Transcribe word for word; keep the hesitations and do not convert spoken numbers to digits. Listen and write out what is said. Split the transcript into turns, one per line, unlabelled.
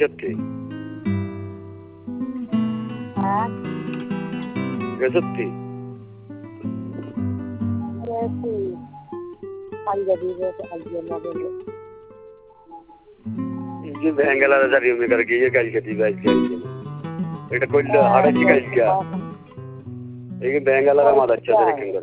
গেছতে
হ্যাঁ
গেছতে
গেছি পাঞ্জাবি গেছে আজকে নগরে
যে বেঙ্গালারে দাঁড়িয়ে মেকার গিয়ে কালকে দিবে আজকে এটা করলে হারাইছি কালকে এই বেঙ্গালারে মাদার চাঁদের